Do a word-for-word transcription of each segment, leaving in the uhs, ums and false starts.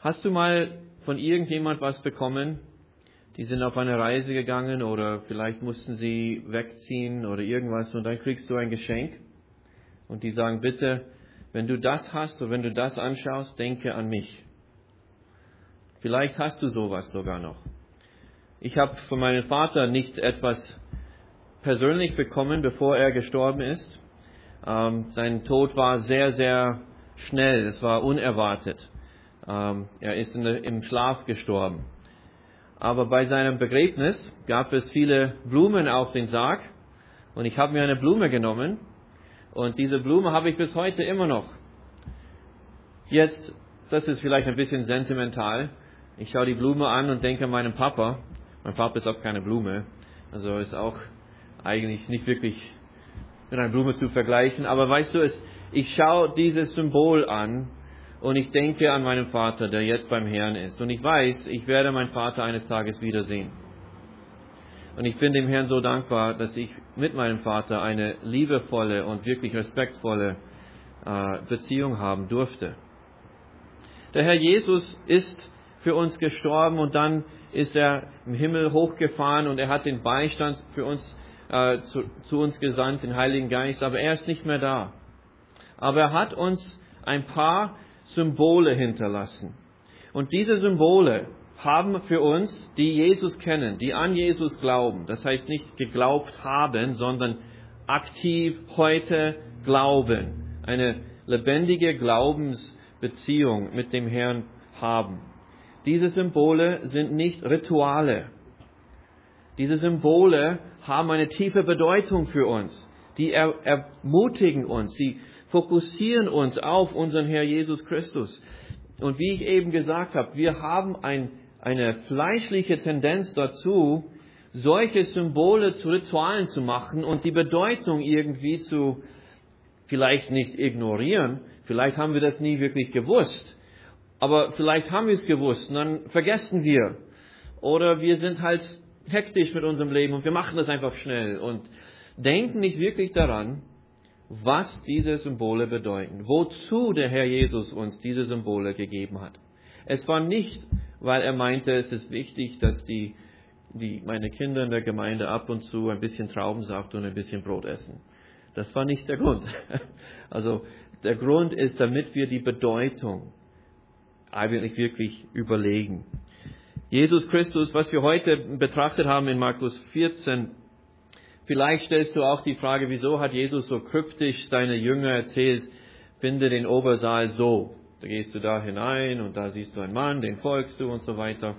Hast du mal von irgendjemand was bekommen? Die sind auf eine Reise gegangen oder vielleicht mussten sie wegziehen oder irgendwas und dann kriegst du ein Geschenk und die sagen, bitte, wenn du das hast oder wenn du das anschaust, denke an mich. Vielleicht hast du sowas sogar noch. Ich habe von meinem Vater nicht etwas persönlich bekommen, bevor er gestorben ist. Ähm, sein Tod war sehr, sehr schnell, es war unerwartet. Ähm, er ist in, im Schlaf gestorben. Aber bei seinem Begräbnis gab es viele Blumen auf den Sarg und ich habe mir eine Blume genommen und diese Blume habe ich bis heute immer noch. Jetzt, das ist vielleicht ein bisschen sentimental, ich schaue die Blume an und denke an meinen Papa. Mein Papa ist auch keine Blume, also ist auch eigentlich nicht wirklich mit einer Blume zu vergleichen. Aber weißt du, es, ich schaue dieses Symbol an und ich denke an meinen Vater, der jetzt beim Herrn ist. Und ich weiß, ich werde meinen Vater eines Tages wiedersehen. Und ich bin dem Herrn so dankbar, dass ich mit meinem Vater eine liebevolle und wirklich respektvolle äh, Beziehung haben durfte. Der Herr Jesus ist für uns gestorben und dann ist er im Himmel hochgefahren und er hat den Beistand für uns äh, zu, zu uns gesandt, den Heiligen Geist, aber er ist nicht mehr da. Aber er hat uns ein paar Symbole hinterlassen. Und diese Symbole haben für uns, die Jesus kennen, die an Jesus glauben, das heißt nicht geglaubt haben, sondern aktiv heute glauben, eine lebendige Glaubensbeziehung mit dem Herrn haben. Diese Symbole sind nicht Rituale. Diese Symbole haben eine tiefe Bedeutung für uns. Die er, ermutigen uns, sie fokussieren uns auf unseren Herr Jesus Christus. Und wie ich eben gesagt habe, wir haben ein, eine fleischliche Tendenz dazu, solche Symbole zu Ritualen zu machen und die Bedeutung irgendwie zu, vielleicht nicht ignorieren, vielleicht haben wir das nie wirklich gewusst, aber vielleicht haben wir es gewusst und dann vergessen wir. Oder wir sind halt hektisch mit unserem Leben und wir machen das einfach schnell und denken nicht wirklich daran, was diese Symbole bedeuten, wozu der Herr Jesus uns diese Symbole gegeben hat. Es war nicht, weil er meinte, es ist wichtig, dass die, die, meine Kinder in der Gemeinde ab und zu ein bisschen Traubensaft und ein bisschen Brot essen. Das war nicht der Grund. Also der Grund ist, damit wir die Bedeutung eigentlich wirklich überlegen. Jesus Christus, was wir heute betrachtet haben in Markus vierzehn, vielleicht stellst du auch die Frage, wieso hat Jesus so kryptisch seine Jünger erzählt, finde den Obersaal so. Da gehst du da hinein und da siehst du einen Mann, den folgst du und so weiter.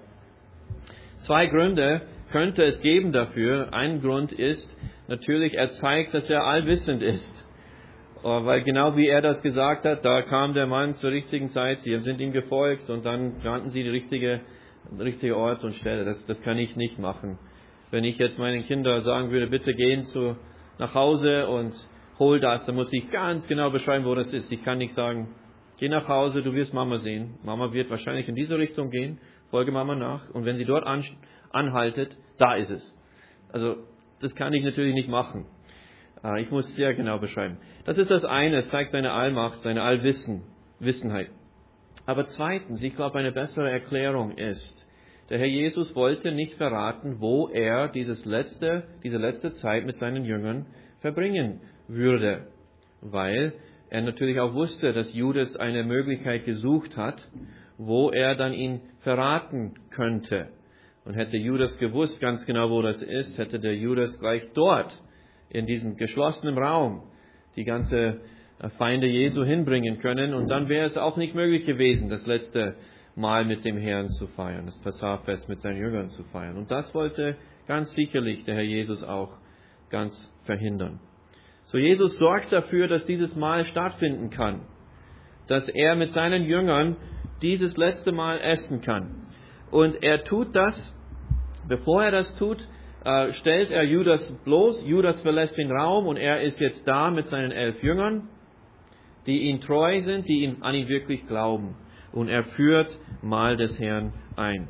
Zwei Gründe könnte es geben dafür. Ein Grund ist natürlich, er zeigt, dass er allwissend ist. Weil genau wie er das gesagt hat, da kam der Mann zur richtigen Zeit, sie sind ihm gefolgt und dann kannten sie die richtige, richtige Ort und Stelle. Das, das kann ich nicht machen. Wenn ich jetzt meinen Kindern sagen würde, bitte gehen zu, nach Hause und hol das, dann muss ich ganz genau beschreiben, wo das ist. Ich kann nicht sagen, geh nach Hause, du wirst Mama sehen. Mama wird wahrscheinlich in diese Richtung gehen, folge Mama nach. Und wenn sie dort an, anhaltet, da ist es. Also das kann ich natürlich nicht machen. Ich muss sehr genau beschreiben. Das ist das eine, es zeigt seine Allmacht, seine Allwissenheit. Aber zweitens, ich glaube, eine bessere Erklärung ist, der Herr Jesus wollte nicht verraten, wo er dieses letzte, diese letzte Zeit mit seinen Jüngern verbringen würde, weil er natürlich auch wusste, dass Judas eine Möglichkeit gesucht hat, wo er dann ihn verraten könnte. Und hätte Judas gewusst ganz genau, wo das ist, hätte der Judas gleich dort in diesem geschlossenen Raum die ganze Feinde Jesu hinbringen können. Und dann wäre es auch nicht möglich gewesen, das letzte Mal mit dem Herrn zu feiern, das Passahfest mit seinen Jüngern zu feiern. Und das wollte ganz sicherlich der Herr Jesus auch ganz verhindern. So, Jesus sorgt dafür, dass dieses Mahl stattfinden kann, dass er mit seinen Jüngern dieses letzte Mal essen kann. Und er tut das, bevor er das tut, äh, stellt er Judas bloß. Judas verlässt den Raum und er ist jetzt da mit seinen elf Jüngern, die ihm treu sind, die ihm, an ihn wirklich glauben. Und er führt Mahl des Herrn ein.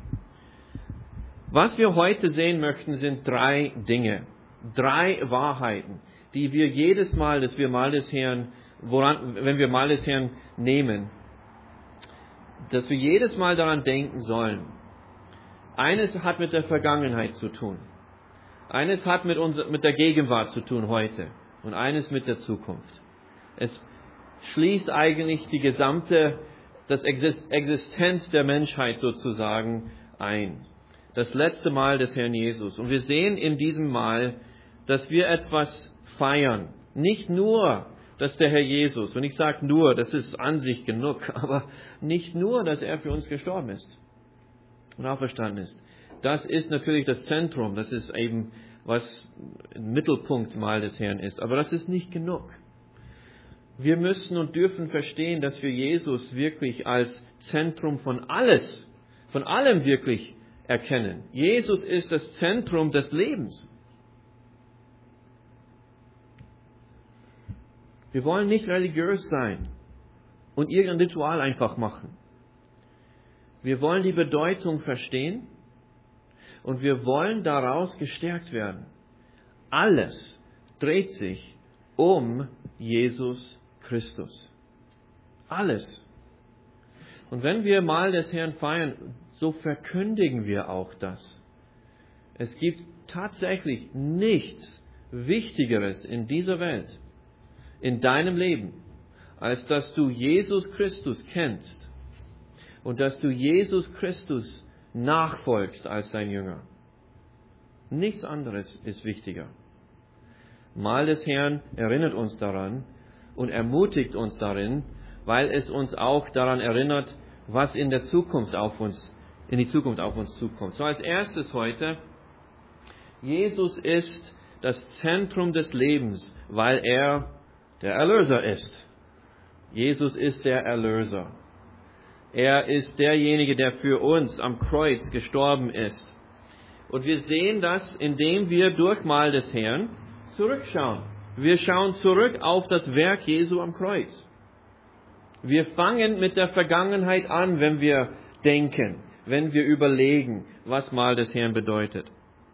Was wir heute sehen möchten, sind drei Dinge, drei Wahrheiten, die wir jedes Mal, dass wir Mahl des Herrn, woran, wenn wir Mahl des Herrn nehmen, dass wir jedes Mal daran denken sollen. Eines hat mit der Vergangenheit zu tun. Eines hat mit, unser, mit der Gegenwart zu tun heute. Und eines mit der Zukunft. Es schließt eigentlich die gesamte, das Existenz der Menschheit sozusagen ein. Das letzte Mahl des Herrn Jesus. Und wir sehen in diesem Mahl, dass wir etwas feiern. Nicht nur, dass der Herr Jesus, und ich sage nur, das ist an sich genug, aber nicht nur, dass er für uns gestorben ist und auferstanden ist. Das ist natürlich das Zentrum, das ist eben, was ein Mittelpunkt Mahl des Herrn ist. Aber das ist nicht genug. Wir müssen und dürfen verstehen, dass wir Jesus wirklich als Zentrum von alles, von allem wirklich erkennen. Jesus ist das Zentrum des Lebens. Wir wollen nicht religiös sein und irgendein Ritual einfach machen. Wir wollen die Bedeutung verstehen und wir wollen daraus gestärkt werden. Alles dreht sich um Jesus Christus. Alles. Und wenn wir Mahl des Herrn feiern, so verkündigen wir auch das. Es gibt tatsächlich nichts Wichtigeres in dieser Welt, in deinem Leben, als dass du Jesus Christus kennst und dass du Jesus Christus nachfolgst als dein Jünger. Nichts anderes ist wichtiger. Mahl des Herrn erinnert uns daran und ermutigt uns darin, weil es uns auch daran erinnert, was in der Zukunft auf uns, in die Zukunft auf uns zukommt. So als erstes heute, Jesus ist das Zentrum des Lebens, weil er der Erlöser ist. Jesus ist der Erlöser. Er ist derjenige, der für uns am Kreuz gestorben ist. Und wir sehen das, indem wir durch Mahl des Herrn zurückschauen. Wir schauen zurück auf das Werk Jesu am Kreuz. Wir fangen mit der Vergangenheit an, wenn wir denken, wenn wir überlegen, was Mahl des Herrn bedeutet.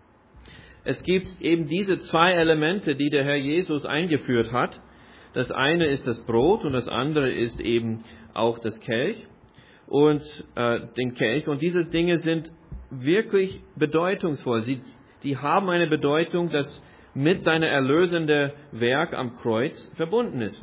Es gibt eben diese zwei Elemente, die der Herr Jesus eingeführt hat. Das eine ist das Brot und das andere ist eben auch das Kelch und äh, den Kelch. Und diese Dinge sind wirklich bedeutungsvoll. Sie, die haben eine Bedeutung, das mit seiner erlösende Werk am Kreuz verbunden ist.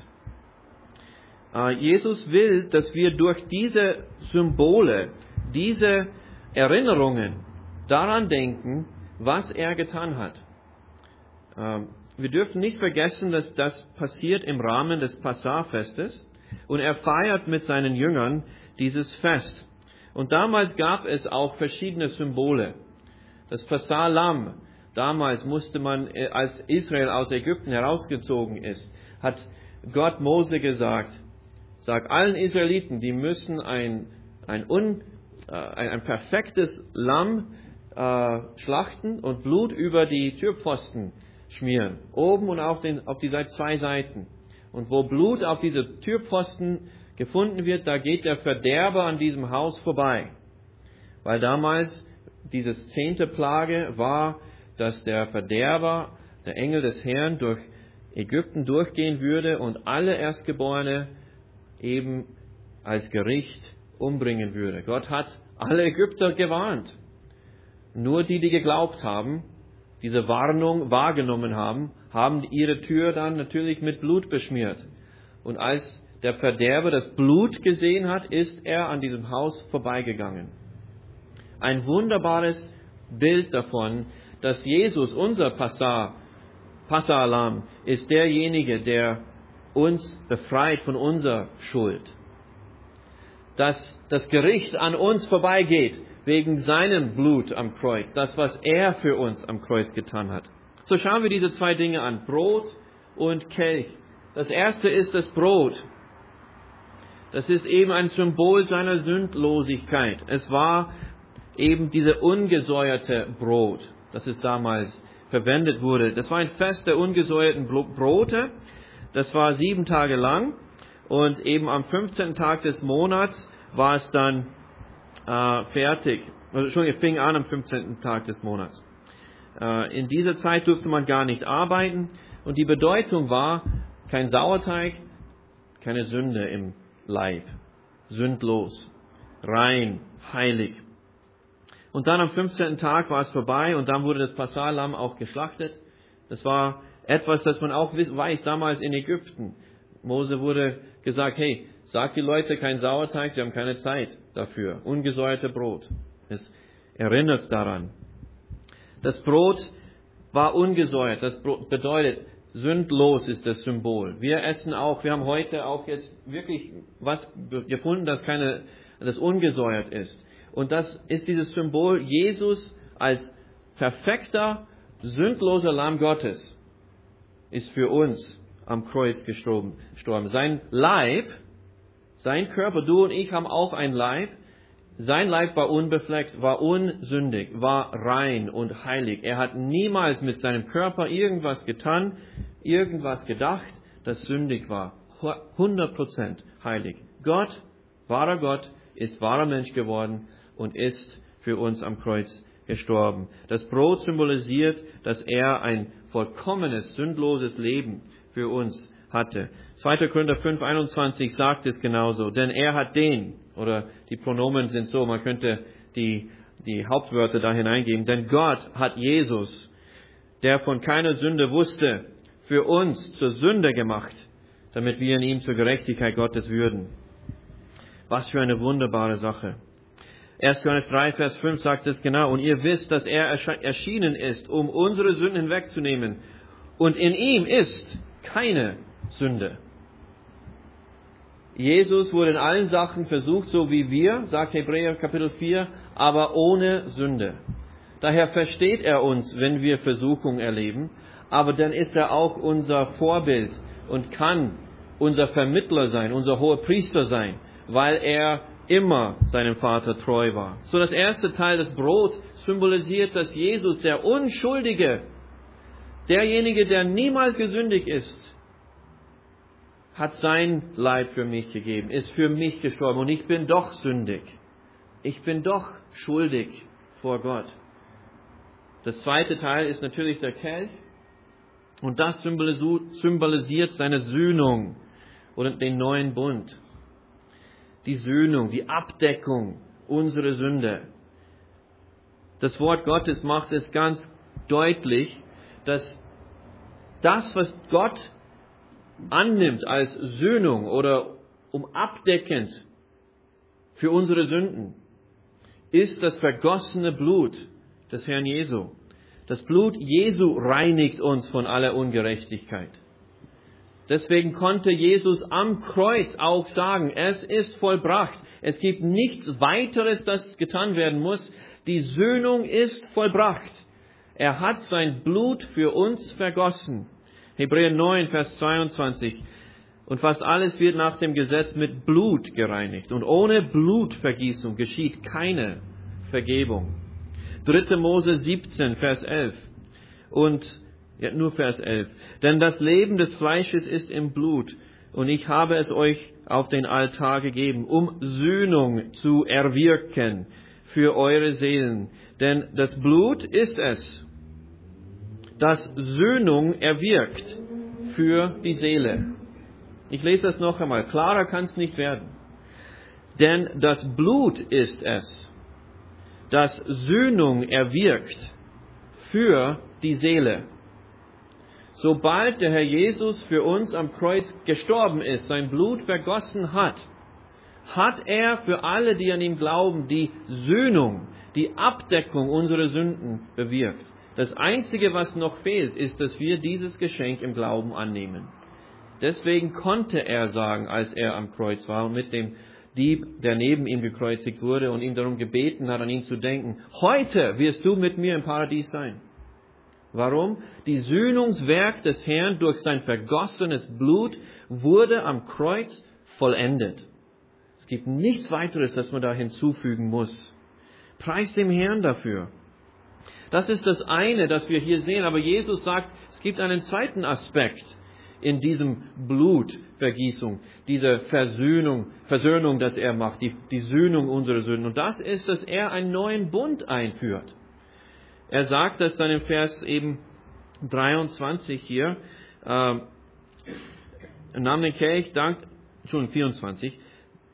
Äh, Jesus will, dass wir durch diese Symbole, diese Erinnerungen daran denken, was er getan hat. Äh, Wir dürfen nicht vergessen, dass das passiert im Rahmen des Passahfestes und er feiert mit seinen Jüngern dieses Fest. Und damals gab es auch verschiedene Symbole. Das Passah-Lamm, damals musste man, als Israel aus Ägypten herausgezogen ist, hat Gott Mose gesagt, sag allen Israeliten, die müssen ein, ein, un, äh, ein, ein perfektes Lamm äh, schlachten und Blut über die Türpfosten schmieren. Oben und auf, den, auf die zwei Seiten. Und wo Blut auf diese Türpfosten gefunden wird, da geht der Verderber an diesem Haus vorbei. Weil damals dieses zehnte Plage war, dass der Verderber, der Engel des Herrn, durch Ägypten durchgehen würde und alle Erstgeborene eben als Gericht umbringen würde. Gott hat alle Ägypter gewarnt. Nur die, die geglaubt haben, diese Warnung wahrgenommen haben, haben ihre Tür dann natürlich mit Blut beschmiert. Und als der Verderber das Blut gesehen hat, ist er an diesem Haus vorbeigegangen. Ein wunderbares Bild davon, dass Jesus, unser Passah, Passah-Lamm, ist derjenige, der uns befreit von unserer Schuld. Dass das Gericht an uns vorbeigeht, wegen seinem Blut am Kreuz, das, was er für uns am Kreuz getan hat. So schauen wir diese zwei Dinge an, Brot und Kelch. Das erste ist das Brot. Das ist eben ein Symbol seiner Sündlosigkeit. Es war eben diese ungesäuerte Brot, das es damals verwendet wurde. Das war ein Fest der ungesäuerten Brote. Das war sieben Tage lang und eben am fünfzehnten Tag des Monats war es dann Äh, fertig. Also schon, es fing an am fünfzehnten Tag des Monats. Äh, in dieser Zeit durfte man gar nicht arbeiten und die Bedeutung war, kein Sauerteig, keine Sünde im Leib, sündlos. rein, heilig. Und dann am fünfzehnten Tag war es vorbei und dann wurde das Passahlamm auch geschlachtet. Das war etwas, das man auch weiß, damals in Ägypten. Mose wurde gesagt, hey, sag die Leute kein Sauerteig, sie haben keine Zeit dafür. Ungesäuerte Brot. Es erinnert daran. Das Brot war ungesäuert. Das Brot bedeutet, sündlos ist das Symbol. Wir essen auch, wir haben heute auch jetzt wirklich was gefunden, das keine, das ungesäuert ist. Und das ist dieses Symbol, Jesus als perfekter, sündloser Lamm Gottes ist für uns am Kreuz gestorben. Sein Leib, sein Körper, du und ich haben auch einen Leib. Sein Leib war unbefleckt, war unsündig, war rein und heilig. Er hat niemals mit seinem Körper irgendwas getan, irgendwas gedacht, das sündig war. hundert Prozent heilig. Gott, wahrer Gott, ist wahrer Mensch geworden und ist für uns am Kreuz gestorben. Das Brot symbolisiert, dass er ein vollkommenes, sündloses Leben für uns hatte. zweiter Korinther fünf, einundzwanzig sagt es genauso. Denn er hat den, oder die Pronomen sind so, man könnte die, die Hauptwörter da hineingeben. Denn Gott hat Jesus, der von keiner Sünde wusste, für uns zur Sünde gemacht, damit wir in ihm zur Gerechtigkeit Gottes würden. Was für eine wunderbare Sache. erster Johannes drei, Vers fünf sagt es genau. Und ihr wisst, dass er erschienen ist, um unsere Sünden hinwegzunehmen. Und in ihm ist keine Sünde. Jesus wurde in allen Sachen versucht, so wie wir, sagt Hebräer Kapitel vier, aber ohne Sünde. Daher versteht er uns, wenn wir Versuchung erleben, aber dann ist er auch unser Vorbild und kann unser Vermittler sein, unser hoher Priester sein, weil er immer seinem Vater treu war. So das erste Teil des Brots symbolisiert, dass Jesus, der Unschuldige, derjenige, der niemals gesündigt ist, hat sein Leib für mich gegeben, ist für mich gestorben und ich bin doch sündig. Ich bin doch schuldig vor Gott. Das zweite Teil ist natürlich der Kelch und das symbolisiert seine Sühnung oder den neuen Bund. Die Sühnung, die Abdeckung unserer Sünde. Das Wort Gottes macht es ganz deutlich, dass das, was Gott annimmt als Sühnung oder um abdeckend für unsere Sünden, ist das vergossene Blut des Herrn Jesu. Das Blut Jesu reinigt uns von aller Ungerechtigkeit. Deswegen konnte Jesus am Kreuz auch sagen, es ist vollbracht. Es gibt nichts weiteres, das getan werden muss. Die Sühnung ist vollbracht. Er hat sein Blut für uns vergossen. Hebräer neun, Vers zweiundzwanzig. Und fast alles wird nach dem Gesetz mit Blut gereinigt. Und ohne Blutvergießung geschieht keine Vergebung. dritter Mose siebzehn, Vers elf. Und Ja, nur Vers elf. Denn das Leben des Fleisches ist im Blut, und ich habe es euch auf den Altar gegeben, um Sühnung zu erwirken für eure Seelen. Denn das Blut ist es, das Sühnung erwirkt für die Seele. Ich lese das noch einmal. Klarer kann es nicht werden. Denn das Blut ist es, das Sühnung erwirkt für die Seele. Sobald der Herr Jesus für uns am Kreuz gestorben ist, sein Blut vergossen hat, hat er für alle, die an ihm glauben, die Sühnung, die Abdeckung unserer Sünden bewirkt. Das Einzige, was noch fehlt, ist, dass wir dieses Geschenk im Glauben annehmen. Deswegen konnte er sagen, als er am Kreuz war und mit dem Dieb, der neben ihm gekreuzigt wurde und ihm darum gebeten hat, an ihn zu denken, heute wirst du mit mir im Paradies sein. Warum? Die Sühnungswerk des Herrn durch sein vergossenes Blut wurde am Kreuz vollendet. Es gibt nichts weiteres, das man da hinzufügen muss. Preis dem Herrn dafür. Das ist das eine, das wir hier sehen. Aber Jesus sagt, es gibt einen zweiten Aspekt in diesem Blutvergießung, diese Versöhnung, Versöhnung, das er macht, die, die Sühnung unserer Sünden. Und das ist, dass er einen neuen Bund einführt. Er sagt das dann im Vers eben dreiundzwanzig hier, äh, nahm den Kelch, dankt, Entschuldigung, vierundzwanzig,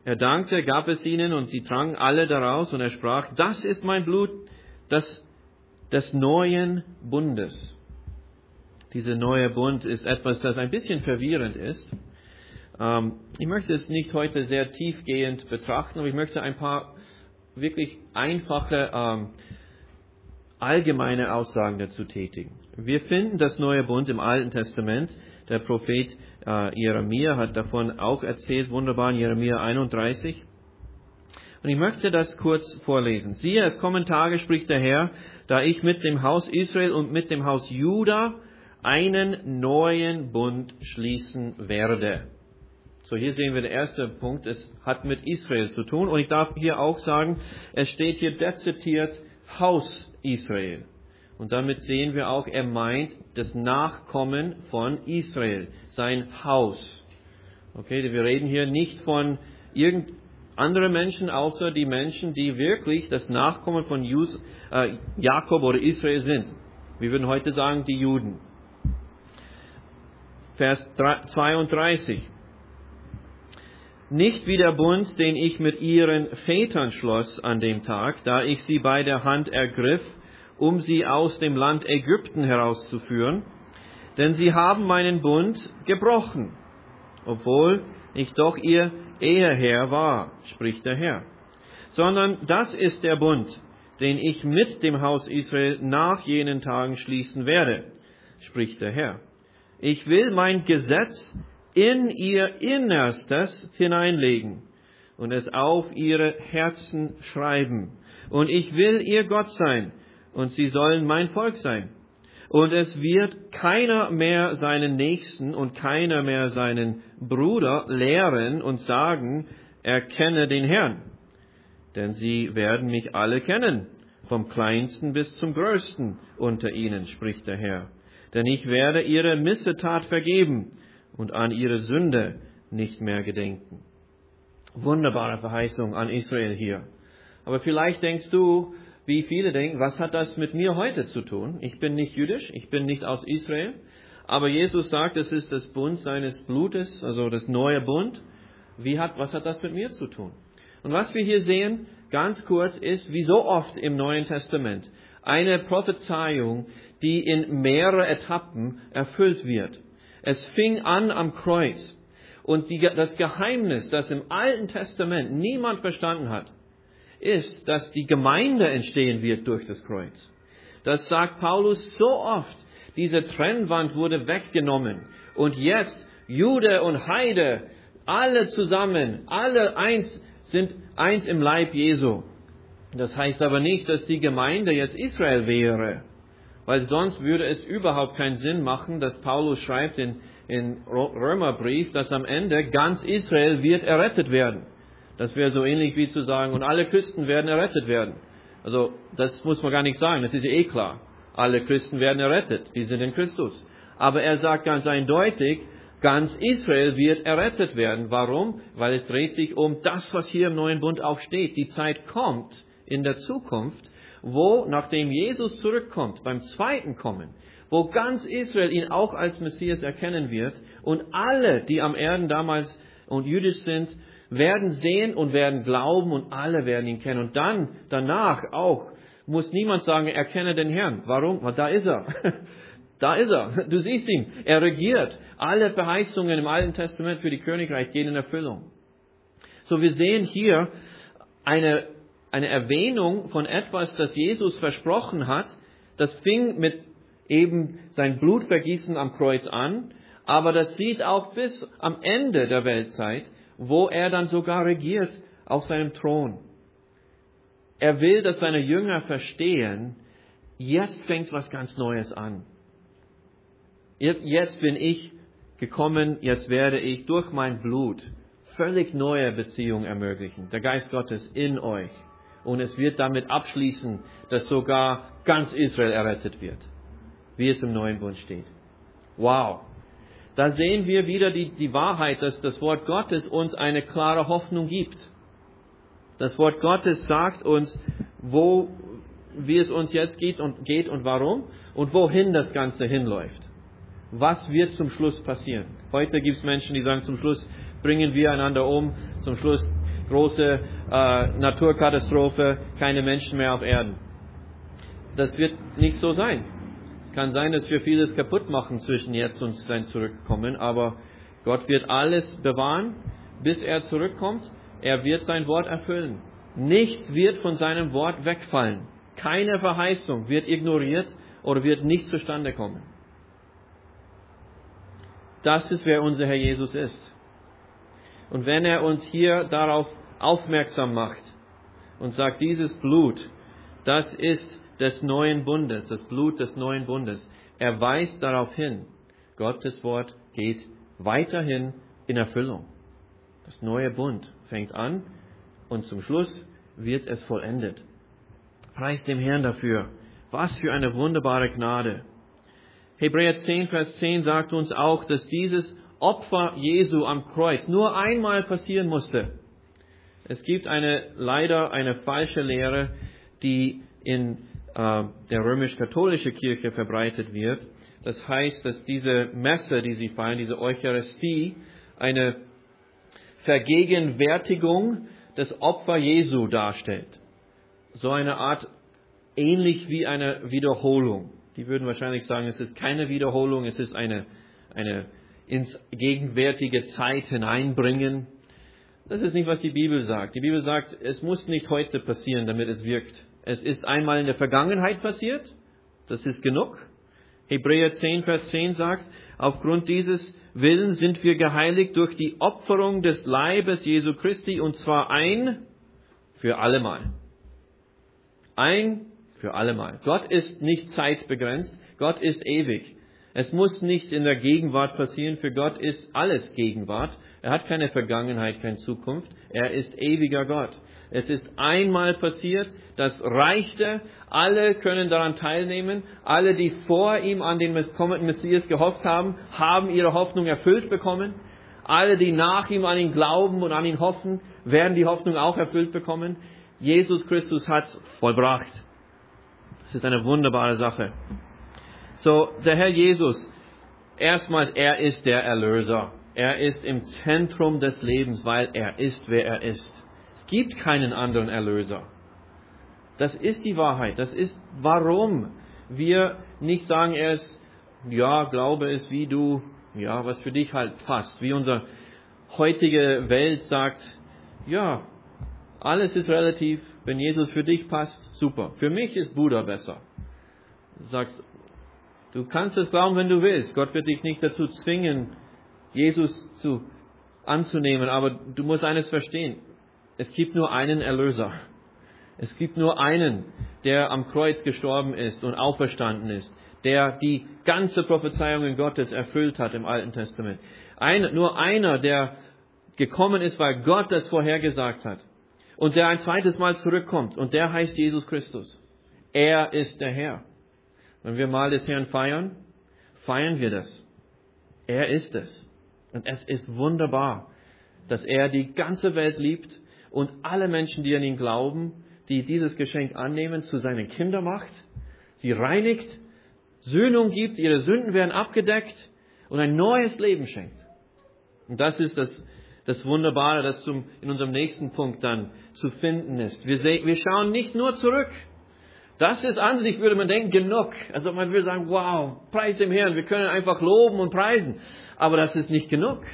Er dankte, gab es ihnen und sie tranken alle daraus und er sprach, das ist mein Blut des, des neuen Bundes. Dieser neue Bund ist etwas, das ein bisschen verwirrend ist. Ähm, ich möchte es nicht heute sehr tiefgehend betrachten, aber ich möchte ein paar wirklich einfache, ähm, allgemeine Aussagen dazu tätigen. Wir finden das neue Bund im Alten Testament. Der Prophet äh, Jeremia hat davon auch erzählt, wunderbar in Jeremia einunddreißig. Und ich möchte das kurz vorlesen. Siehe, es kommen Tage, spricht der Herr, da ich mit dem Haus Israel und mit dem Haus Juda einen neuen Bund schließen werde. So, hier sehen wir den ersten Punkt. Es hat mit Israel zu tun. Und ich darf hier auch sagen, es steht hier dezidiert Haus Israel. Und damit sehen wir auch, er meint das Nachkommen von Israel, sein Haus. Okay, wir reden hier nicht von irgend anderen Menschen, außer die Menschen, die wirklich das Nachkommen von Jus, äh, Jakob oder Israel sind. Wir würden heute sagen, die Juden. Vers zweiunddreißig. Nicht wie der Bund, den ich mit ihren Vätern schloss an dem Tag, da ich sie bei der Hand ergriff, um sie aus dem Land Ägypten herauszuführen, denn sie haben meinen Bund gebrochen, obwohl ich doch ihr Eheherr war, spricht der Herr. Sondern das ist der Bund, den ich mit dem Haus Israel nach jenen Tagen schließen werde, spricht der Herr. Ich will mein Gesetz in ihr Innerstes hineinlegen und es auf ihre Herzen schreiben. Und ich will ihr Gott sein und sie sollen mein Volk sein. Und es wird keiner mehr seinen Nächsten und keiner mehr seinen Bruder lehren und sagen, erkenne den Herrn. Denn sie werden mich alle kennen, vom Kleinsten bis zum Größten unter ihnen, spricht der Herr. Denn ich werde ihre Missetat vergeben und an ihre Sünde nicht mehr gedenken. Wunderbare Verheißung an Israel hier. Aber vielleicht denkst du, wie viele denken, was hat das mit mir heute zu tun? Ich bin nicht jüdisch, ich bin nicht aus Israel. Aber Jesus sagt, es ist das Bund seines Blutes, also das neue Bund. Wie hat, was hat das mit mir zu tun? Und was wir hier sehen, ganz kurz, ist, wie so oft im Neuen Testament, eine Prophezeiung, die in mehrere Etappen erfüllt wird. Es fing an am Kreuz. Und die, das Geheimnis, das im Alten Testament niemand verstanden hat, ist, dass die Gemeinde entstehen wird durch das Kreuz. Das sagt Paulus so oft. Diese Trennwand wurde weggenommen. Und jetzt, Jude und Heide, alle zusammen, alle eins, sind eins im Leib Jesu. Das heißt aber nicht, dass die Gemeinde jetzt Israel wäre. Weil sonst würde es überhaupt keinen Sinn machen, dass Paulus schreibt in, in Römerbrief, dass am Ende ganz Israel wird errettet werden. Das wäre so ähnlich wie zu sagen, und alle Christen werden errettet werden. Also das muss man gar nicht sagen, das ist ja eh klar. Alle Christen werden errettet, die sind in Christus. Aber er sagt ganz eindeutig, ganz Israel wird errettet werden. Warum? Weil es dreht sich um das, was hier im Neuen Bund auch steht. Die Zeit kommt in der Zukunft, wo, nachdem Jesus zurückkommt, beim zweiten Kommen, wo ganz Israel ihn auch als Messias erkennen wird und alle, die am Erden damals und jüdisch sind, werden sehen und werden glauben und alle werden ihn kennen. Und dann, danach auch, muss niemand sagen, erkenne den Herrn. Warum? Weil da ist er. Da ist er. Du siehst ihn. Er regiert. Alle Verheißungen im Alten Testament für die Königreich gehen in Erfüllung. So, wir sehen hier eine Eine Erwähnung von etwas, das Jesus versprochen hat. Das fing mit eben sein Blutvergießen am Kreuz an. Aber das sieht auch bis am Ende der Weltzeit, wo er dann sogar regiert auf seinem Thron. Er will, dass seine Jünger verstehen, jetzt fängt was ganz Neues an. Jetzt, jetzt bin ich gekommen, jetzt werde ich durch mein Blut völlig neue Beziehungen ermöglichen. Der Geist Gottes in euch. Und es wird damit abschließen, dass sogar ganz Israel errettet wird. Wie es im Neuen Bund steht. Wow. Da sehen wir wieder die, die Wahrheit, dass das Wort Gottes uns eine klare Hoffnung gibt. Das Wort Gottes sagt uns, wo, wie es uns jetzt geht und, geht und warum und wohin das Ganze hinläuft. Was wird zum Schluss passieren? Heute gibt es Menschen, die sagen, zum Schluss bringen wir einander um, zum Schluss große äh, Naturkatastrophe, keine Menschen mehr auf Erden. Das wird nicht so sein. Es kann sein, dass wir vieles kaputt machen zwischen jetzt und sein Zurückkommen, aber Gott wird alles bewahren, bis er zurückkommt. Er wird sein Wort erfüllen. Nichts wird von seinem Wort wegfallen. Keine Verheißung wird ignoriert oder wird nicht zustande kommen. Das ist, wer unser Herr Jesus ist. Und wenn er uns hier darauf aufmerksam macht und sagt, dieses Blut, das ist des neuen Bundes, das Blut des neuen Bundes, er weist darauf hin, Gottes Wort geht weiterhin in Erfüllung. Das neue Bund fängt an und zum Schluss wird es vollendet. Preis dem Herrn dafür. Was für eine wunderbare Gnade. Hebräer zehn, Vers zehn sagt uns auch, dass dieses Opfer Jesu am Kreuz nur einmal passieren musste. Es gibt eine, leider eine falsche Lehre, die in äh, der römisch-katholischen Kirche verbreitet wird. Das heißt, dass diese Messe, die sie feiern, diese Eucharistie, eine Vergegenwärtigung des Opfer Jesu darstellt. So eine Art, ähnlich wie eine Wiederholung. Die würden wahrscheinlich sagen, es ist keine Wiederholung, es ist eine, eine ins gegenwärtige Zeit hineinbringen. Das ist nicht, was die Bibel sagt. Die Bibel sagt, es muss nicht heute passieren, damit es wirkt. Es ist einmal in der Vergangenheit passiert, das ist genug. Hebräer zehn, Vers zehn sagt, aufgrund dieses Willens sind wir geheiligt durch die Opferung des Leibes Jesu Christi, und zwar ein für allemal. Ein für allemal. Gott ist nicht zeitbegrenzt, Gott ist ewig. Es muss nicht in der Gegenwart passieren, für Gott ist alles Gegenwart. Er hat keine Vergangenheit, keine Zukunft, er ist ewiger Gott. Es ist einmal passiert, das reichte, alle können daran teilnehmen, alle, die vor ihm an den kommenden Messias gehofft haben, haben ihre Hoffnung erfüllt bekommen. Alle, die nach ihm an ihn glauben und an ihn hoffen, werden die Hoffnung auch erfüllt bekommen. Jesus Christus hat vollbracht. Das ist eine wunderbare Sache. So, der Herr Jesus, erstmals, er ist der Erlöser. Er ist im Zentrum des Lebens, weil er ist, wer er ist. Es gibt keinen anderen Erlöser. Das ist die Wahrheit. Das ist, warum wir nicht sagen, er ist, ja, Glaube ist wie du, ja, was für dich halt passt. Wie unsere heutige Welt sagt, ja, alles ist relativ. Wenn Jesus für dich passt, super. Für mich ist Buddha besser. Du sagst, du kannst es glauben, wenn du willst. Gott wird dich nicht dazu zwingen, Jesus zu, anzunehmen. Aber du musst eines verstehen. Es gibt nur einen Erlöser. Es gibt nur einen, der am Kreuz gestorben ist und auferstanden ist. Der die ganze Prophezeiungen Gottes erfüllt hat im Alten Testament. Ein, nur einer, der gekommen ist, weil Gott das vorhergesagt hat. Und der ein zweites Mal zurückkommt. Und der heißt Jesus Christus. Er ist der Herr. Wenn wir Mahl des Herrn feiern, feiern wir das. Er ist es. Und es ist wunderbar, dass er die ganze Welt liebt und alle Menschen, die an ihn glauben, die dieses Geschenk annehmen, zu seinen Kindern macht, sie reinigt, Söhnung gibt, ihre Sünden werden abgedeckt und ein neues Leben schenkt. Und das ist das Das Wunderbare, das zum, in unserem nächsten Punkt dann zu finden ist. Wir, seh, wir schauen nicht nur zurück. Das ist an sich, würde man denken, genug. Also man würde sagen, wow, preis dem Herrn, wir können einfach loben und preisen. Aber das ist nicht genug.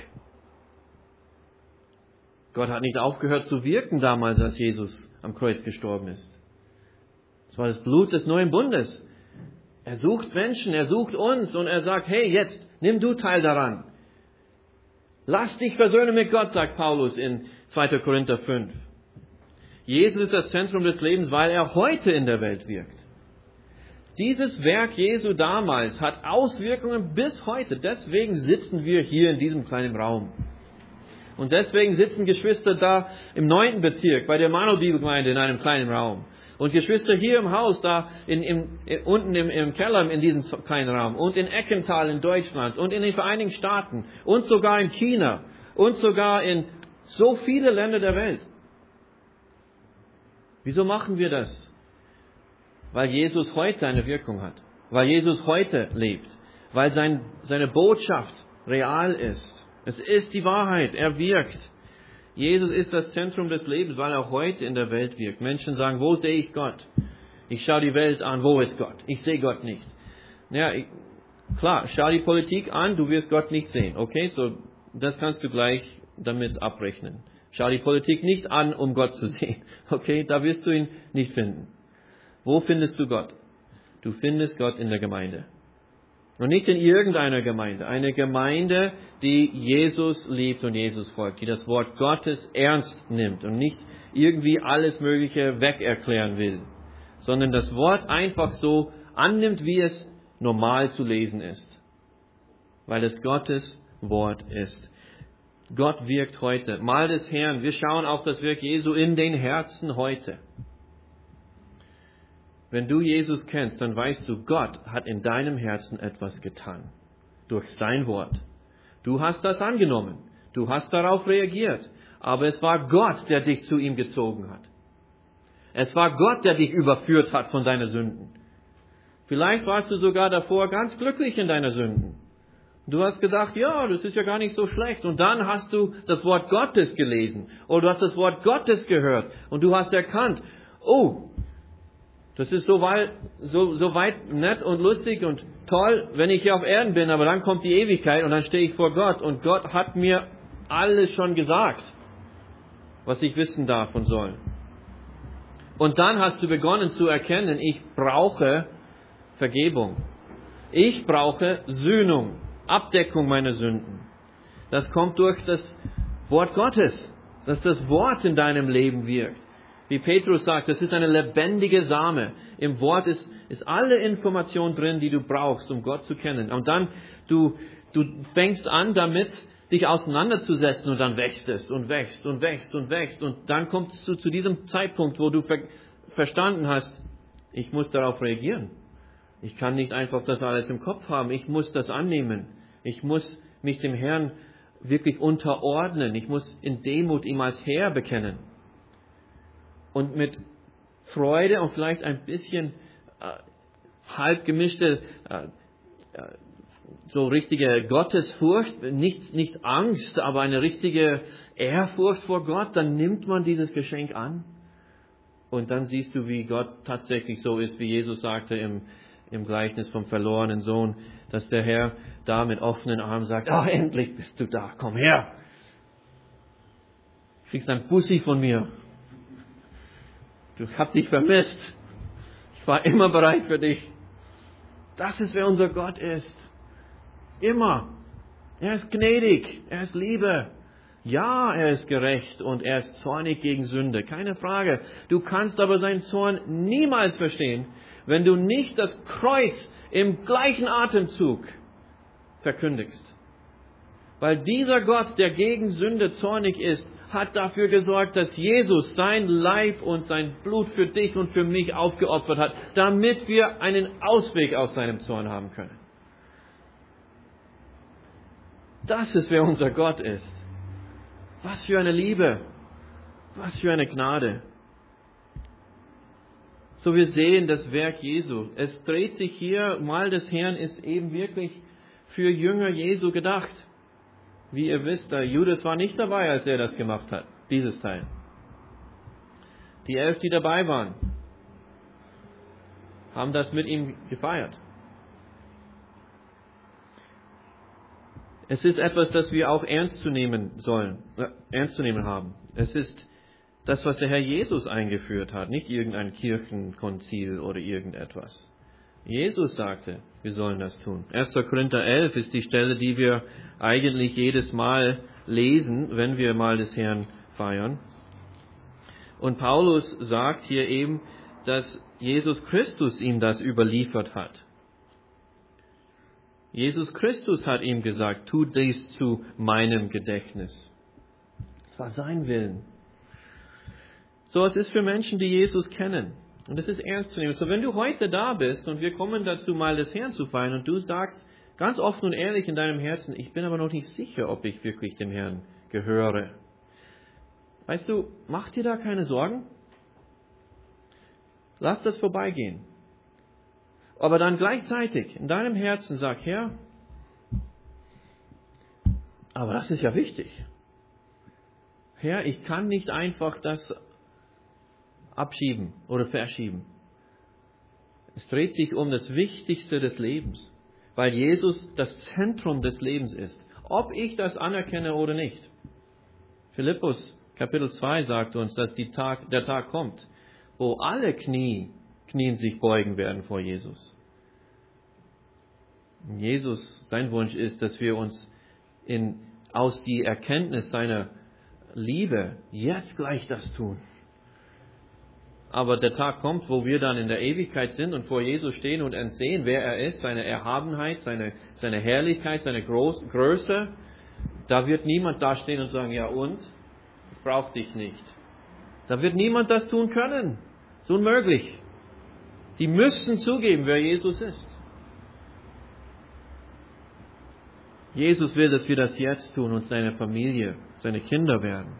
Gott hat nicht aufgehört zu wirken damals, als Jesus am Kreuz gestorben ist. Es war das Blut des neuen Bundes. Er sucht Menschen, er sucht uns und er sagt, hey, jetzt nimm du teil daran. Lass dich versöhnen mit Gott, sagt Paulus in zweiter Korinther fünf. Jesus ist das Zentrum des Lebens, weil er heute in der Welt wirkt. Dieses Werk Jesu damals hat Auswirkungen bis heute. Deswegen sitzen wir hier in diesem kleinen Raum. Und deswegen sitzen Geschwister da im neunten Bezirk bei der Mano-Bibelgemeinde in einem kleinen Raum. Und Geschwister hier im Haus, da in, in, in, unten im, im Keller in diesem kleinen Raum. Und in Eckenthal in Deutschland. Und in den Vereinigten Staaten. Und sogar in China. Und sogar in so viele Länder der Welt. Wieso machen wir das? Weil Jesus heute eine Wirkung hat. Weil Jesus heute lebt. Weil sein, seine Botschaft real ist. Es ist die Wahrheit. Er wirkt. Jesus ist das Zentrum des Lebens, weil er auch heute in der Welt wirkt. Menschen sagen, wo sehe ich Gott? Ich schaue die Welt an, wo ist Gott? Ich sehe Gott nicht. Ja, ich, klar, schau die Politik an, du wirst Gott nicht sehen. Okay, so das kannst du gleich damit abrechnen. Schau die Politik nicht an, um Gott zu sehen. Okay, da wirst du ihn nicht finden. Wo findest du Gott? Du findest Gott in der Gemeinde. Und nicht in irgendeiner Gemeinde. Eine Gemeinde, die Jesus liebt und Jesus folgt, die das Wort Gottes ernst nimmt und nicht irgendwie alles Mögliche wegerklären will, sondern das Wort einfach so annimmt, wie es normal zu lesen ist, weil es Gottes Wort ist. Gott wirkt heute. Mahl des Herrn. Wir schauen auf das Werk Jesu in den Herzen heute. Wenn du Jesus kennst, dann weißt du, Gott hat in deinem Herzen etwas getan. Durch sein Wort. Du hast das angenommen. Du hast darauf reagiert. Aber es war Gott, der dich zu ihm gezogen hat. Es war Gott, der dich überführt hat von deinen Sünden. Vielleicht warst du sogar davor ganz glücklich in deiner Sünden. Du hast gedacht, ja, das ist ja gar nicht so schlecht. Und dann hast du das Wort Gottes gelesen. Oder du hast das Wort Gottes gehört. Und du hast erkannt, oh, das ist so weit, so, so weit nett und lustig und toll, wenn ich hier auf Erden bin. Aber dann kommt die Ewigkeit und dann stehe ich vor Gott. Und Gott hat mir alles schon gesagt, was ich wissen darf und soll. Und dann hast du begonnen zu erkennen, ich brauche Vergebung. Ich brauche Sühnung, Abdeckung meiner Sünden. Das kommt durch das Wort Gottes, dass das Wort in deinem Leben wirkt. Wie Petrus sagt, das ist eine lebendige Same. Im Wort ist, ist alle Information drin, die du brauchst, um Gott zu kennen. Und dann, du, du fängst an damit, dich auseinanderzusetzen und dann wächst es und wächst und wächst und wächst. Und dann kommst du zu diesem Zeitpunkt, wo du ver- verstanden hast, ich muss darauf reagieren. Ich kann nicht einfach das alles im Kopf haben. Ich muss das annehmen. Ich muss mich dem Herrn wirklich unterordnen. Ich muss in Demut ihm als Herr bekennen. Und mit Freude und vielleicht ein bisschen äh, halb gemischte, äh, äh, so richtige Gottesfurcht, nicht, nicht Angst, aber eine richtige Ehrfurcht vor Gott, dann nimmt man dieses Geschenk an. Und dann siehst du, wie Gott tatsächlich so ist, wie Jesus sagte im, im Gleichnis vom verlorenen Sohn, dass der Herr da mit offenen Armen sagt, ah, endlich bist du da, komm her. Du kriegst ein Bussi von mir. Du hab dich vermisst. Ich war immer bereit für dich. Das ist, wer unser Gott ist. Immer. Er ist gnädig. Er ist Liebe. Ja, er ist gerecht und er ist zornig gegen Sünde. Keine Frage. Du kannst aber seinen Zorn niemals verstehen, wenn du nicht das Kreuz im gleichen Atemzug verkündigst. Weil dieser Gott, der gegen Sünde zornig ist, hat dafür gesorgt, dass Jesus sein Leib und sein Blut für dich und für mich aufgeopfert hat, damit wir einen Ausweg aus seinem Zorn haben können. Das ist, wer unser Gott ist. Was für eine Liebe. Was für eine Gnade. So, wir sehen das Werk Jesu. Es dreht sich hier, Mahl des Herrn ist eben wirklich für Jünger Jesu gedacht. Wie ihr wisst, der Judas war nicht dabei, als er das gemacht hat, dieses Teil. Die elf, die dabei waren, haben das mit ihm gefeiert. Es ist etwas, das wir auch ernst zu nehmen sollen, äh, ernst zu nehmen haben. Es ist das, was der Herr Jesus eingeführt hat, nicht irgendein Kirchenkonzil oder irgendetwas. Jesus sagte, wir sollen das tun. erster Korinther elf ist die Stelle, die wir eigentlich jedes Mal lesen, wenn wir Mahl des Herrn feiern. Und Paulus sagt hier eben, dass Jesus Christus ihm das überliefert hat. Jesus Christus hat ihm gesagt, tu dies zu meinem Gedächtnis. Es war sein Willen. So, es ist für Menschen, die Jesus kennen. Und es ist ernst zu nehmen. So, wenn du heute da bist und wir kommen dazu, Mahl des Herrn zu feiern und du sagst ganz offen und ehrlich in deinem Herzen, ich bin aber noch nicht sicher, ob ich wirklich dem Herrn gehöre. Weißt du, mach dir da keine Sorgen. Lass das vorbeigehen. Aber dann gleichzeitig in deinem Herzen sag, Herr, aber das ist ja wichtig. Herr, ich kann nicht einfach das abschieben oder verschieben. Es dreht sich um das Wichtigste des Lebens, weil Jesus das Zentrum des Lebens ist. Ob ich das anerkenne oder nicht. Philippus Kapitel zwei sagt uns, dass die Tag, der Tag kommt, wo alle Knie, Knien sich beugen werden vor Jesus. Jesus, sein Wunsch ist, dass wir uns in, aus die Erkenntnis seiner Liebe jetzt gleich das tun. Aber der Tag kommt, wo wir dann in der Ewigkeit sind und vor Jesus stehen und sehen, wer er ist, seine Erhabenheit, seine, seine Herrlichkeit, seine Groß, Größe. Da wird niemand dastehen und sagen, ja und? Ich brauche dich nicht. Da wird niemand das tun können. Das ist unmöglich. Die müssen zugeben, wer Jesus ist. Jesus will, dass wir das jetzt tun und seine Familie, seine Kinder werden.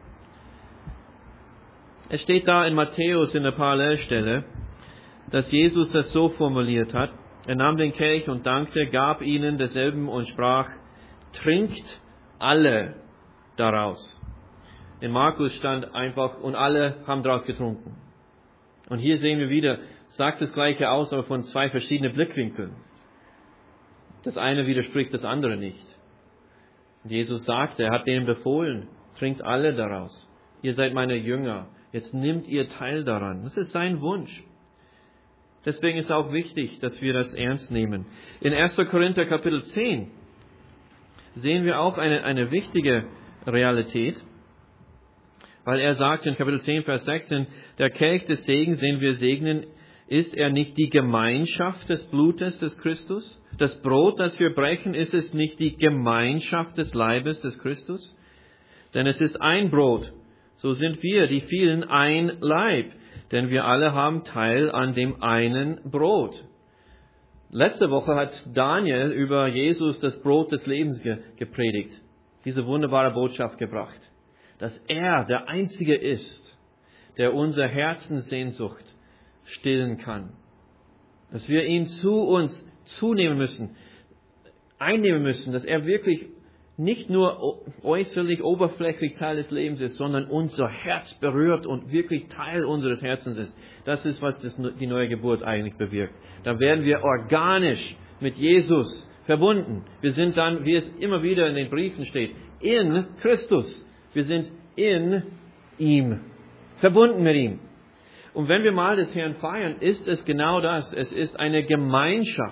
Es steht da in Matthäus in der Parallelstelle, dass Jesus das so formuliert hat. Er nahm den Kelch und dankte, gab ihnen derselben und sprach, trinkt alle daraus. In Markus stand einfach, und alle haben daraus getrunken. Und hier sehen wir wieder, sagt das Gleiche aus, aber von zwei verschiedenen Blickwinkeln. Das eine widerspricht das andere nicht. Und Jesus sagte, er hat denen befohlen, trinkt alle daraus. Ihr seid meine Jünger. Jetzt nimmt ihr teil daran. Das ist sein Wunsch. Deswegen ist auch wichtig, dass wir das ernst nehmen. In erster Korinther Kapitel zehn sehen wir auch eine, eine wichtige Realität. Weil er sagt in Kapitel zehn, Vers sechzehn, der Kelch des Segens, den wir segnen, ist er nicht die Gemeinschaft des Blutes des Christus? Das Brot, das wir brechen, ist es nicht die Gemeinschaft des Leibes des Christus? Denn es ist ein Brot. So sind wir, die vielen, ein Leib. Denn wir alle haben Teil an dem einen Brot. Letzte Woche hat Daniel über Jesus, das Brot des Lebens, ge- gepredigt. Diese wunderbare Botschaft gebracht. Dass er der Einzige ist, der unsere Herzenssehnsucht stillen kann. Dass wir ihn zu uns zunehmen müssen, einnehmen müssen, dass er wirklich nicht nur äußerlich, oberflächlich Teil des Lebens ist, sondern unser Herz berührt und wirklich Teil unseres Herzens ist. Das ist, was das, die neue Geburt eigentlich bewirkt. Da werden wir organisch mit Jesus verbunden. Wir sind dann, wie es immer wieder in den Briefen steht, in Christus. Wir sind in ihm, verbunden mit ihm. Und wenn wir mal des Herrn feiern, ist es genau das. Es ist eine Gemeinschaft.